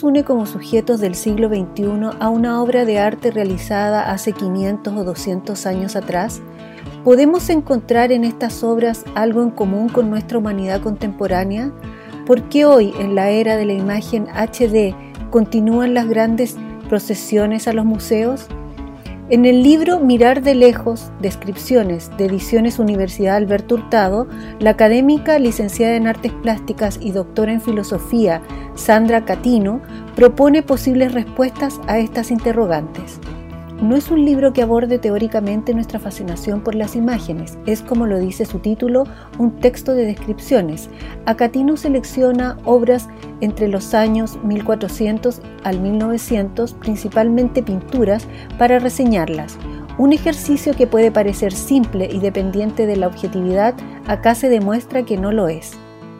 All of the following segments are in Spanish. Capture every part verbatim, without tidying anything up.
une como sujetos del siglo veintiuno a una obra de arte realizada hace quinientos o doscientos años atrás? ¿Podemos encontrar en estas obras algo en común con nuestra humanidad contemporánea? ¿Por qué hoy, en la era de la imagen H D, continúan las grandes procesiones a los museos? En el libro Mirar de lejos, descripciones de Ediciones Universidad Alberto Hurtado, la académica licenciada en Artes Plásticas y doctora en Filosofía, Sandra Catino, propone posibles respuestas a estas interrogantes. No es un libro que aborde teóricamente nuestra fascinación por las imágenes, es, como lo dice su título, un texto de descripciones. Catino selecciona obras entre los años mil cuatrocientos al mil novecientos, principalmente pinturas, para reseñarlas. Un ejercicio que puede parecer simple y dependiente de la objetividad, acá se demuestra que no lo es.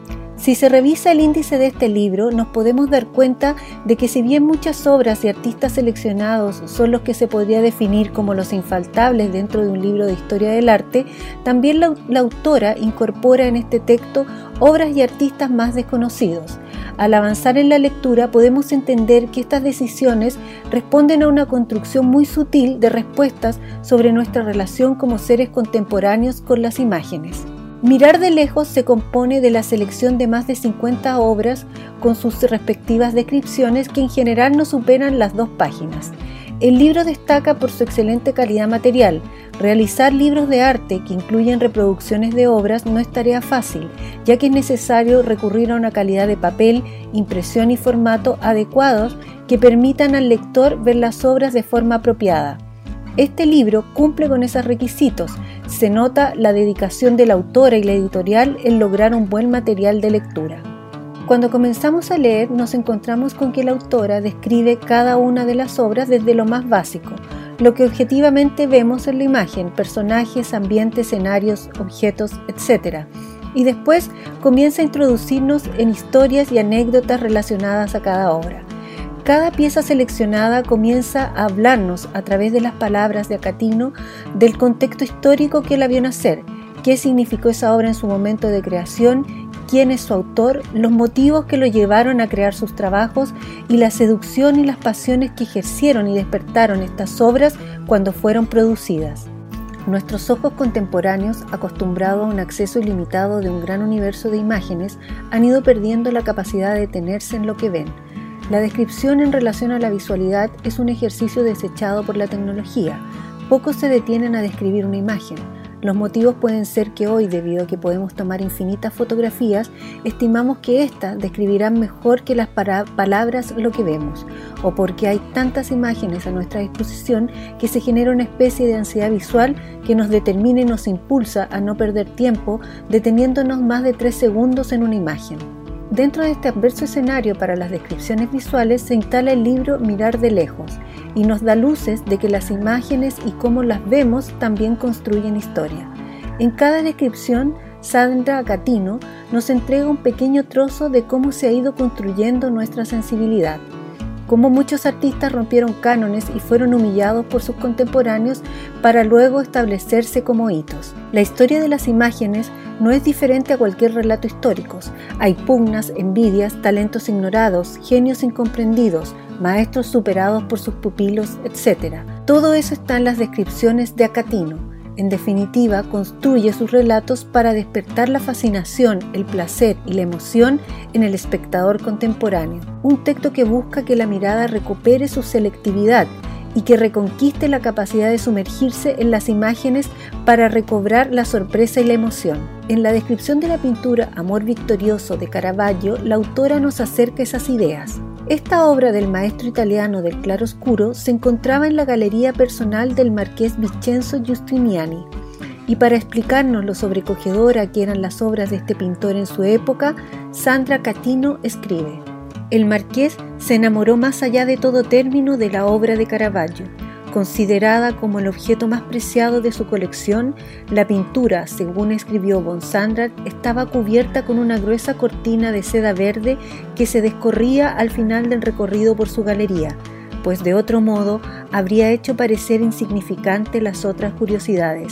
Si se revisa el índice de este libro, nos podemos dar cuenta de que si bien muchas obras y artistas seleccionados son los que se podría definir como los infaltables dentro de un libro de historia del arte, también la, la autora incorpora en este texto obras y artistas más desconocidos. Al avanzar en la lectura podemos entender que estas decisiones responden a una construcción muy sutil de respuestas sobre nuestra relación como seres contemporáneos con las imágenes. Mirar de lejos se compone de la selección de más de cincuenta obras con sus respectivas descripciones que en general no superan las dos páginas. El libro destaca por su excelente calidad material. Realizar libros de arte que incluyen reproducciones de obras no es tarea fácil, ya que es necesario recurrir a una calidad de papel, impresión y formato adecuados que permitan al lector ver las obras de forma apropiada. Este libro cumple con esos requisitos. Se nota la dedicación de la autora y la editorial en lograr un buen material de lectura. Cuando comenzamos a leer, nos encontramos con que la autora describe cada una de las obras desde lo más básico, lo que objetivamente vemos en la imagen: personajes, ambientes, escenarios, objetos, etcétera. Y después comienza a introducirnos en historias y anécdotas relacionadas a cada obra. Cada pieza seleccionada comienza a hablarnos a través de las palabras de Catino del contexto histórico que la vio nacer, qué significó esa obra en su momento de creación, quién es su autor, los motivos que lo llevaron a crear sus trabajos y la seducción y las pasiones que ejercieron y despertaron estas obras cuando fueron producidas. Nuestros ojos contemporáneos, acostumbrados a un acceso ilimitado de un gran universo de imágenes, han ido perdiendo la capacidad de detenerse en lo que ven. La descripción en relación a la visualidad es un ejercicio desechado por la tecnología. Pocos se detienen a describir una imagen. Los motivos pueden ser que hoy, debido a que podemos tomar infinitas fotografías, estimamos que éstas describirán mejor que las para- palabras lo que vemos, o porque hay tantas imágenes a nuestra disposición que se genera una especie de ansiedad visual que nos determina y nos impulsa a no perder tiempo deteniéndonos más de tres segundos en una imagen. Dentro de este adverso escenario para las descripciones visuales se instala el libro Mirar de lejos y nos da luces de que las imágenes y cómo las vemos también construyen historia. En cada descripción, Sandra Catino nos entrega un pequeño trozo de cómo se ha ido construyendo nuestra sensibilidad, cómo muchos artistas rompieron cánones y fueron humillados por sus contemporáneos para luego establecerse como hitos. La historia de las imágenes no es diferente a cualquier relato histórico. Hay pugnas, envidias, talentos ignorados, genios incomprendidos, maestros superados por sus pupilos, etcétera. Todo eso está en las descripciones de Catino. En definitiva, construye sus relatos para despertar la fascinación, el placer y la emoción en el espectador contemporáneo. Un texto que busca que la mirada recupere su selectividad y que reconquiste la capacidad de sumergirse en las imágenes para recobrar la sorpresa y la emoción. En la descripción de la pintura Amor Victorioso de Caravaggio, la autora nos acerca esas ideas. Esta obra del maestro italiano del claroscuro se encontraba en la galería personal del marqués Vincenzo Giustiniani, y para explicarnos lo sobrecogedora que eran las obras de este pintor en su época, Sandra Catino escribe: el marqués se enamoró más allá de todo término de la obra de Caravaggio. Considerada como el objeto más preciado de su colección, la pintura, según escribió von Sandrat, estaba cubierta con una gruesa cortina de seda verde que se descorría al final del recorrido por su galería, pues de otro modo habría hecho parecer insignificante las otras curiosidades.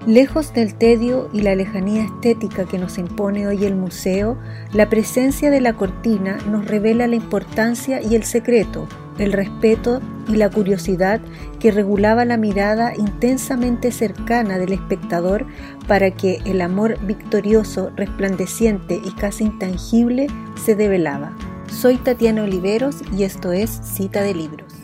Lejos del tedio y la lejanía estética que nos impone hoy el museo, la presencia de la cortina nos revela la importancia y el secreto, el respeto y la curiosidad que regulaba la mirada intensamente cercana del espectador para que el amor victorioso, resplandeciente y casi intangible se develaba. Soy Tatiana Oliveros y esto es Cita de Libros.